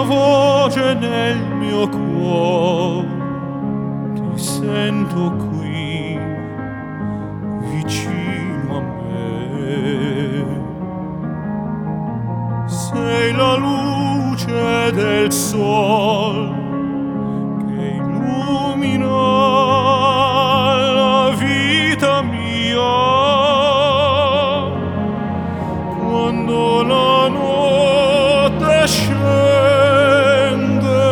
voce nel mio cuore, ti sento qui vicino a me. Sei la luce del sol che illumina la vita mia quando la notte scende,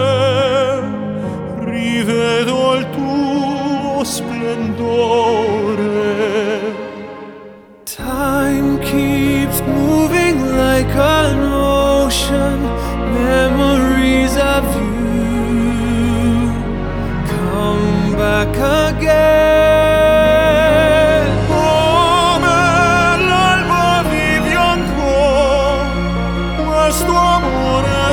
rivedo il tuo splendore. Time keeps moving like an ocean, memories of you come back again. Come l'alba vivi ancora, questo amore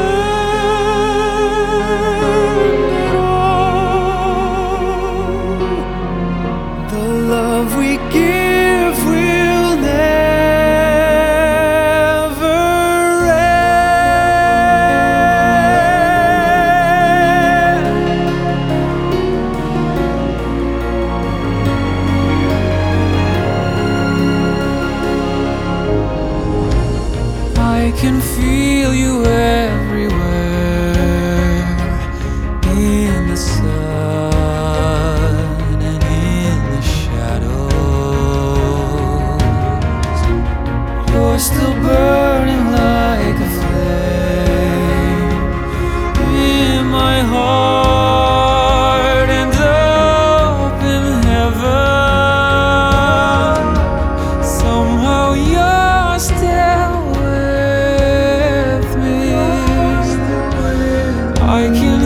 splenderà. The love we give will never end. I can feel you everywhere, in the sun and in the shadows. You're still burning like a flame in my heart and up in heaven. Somehow you're still with me. I can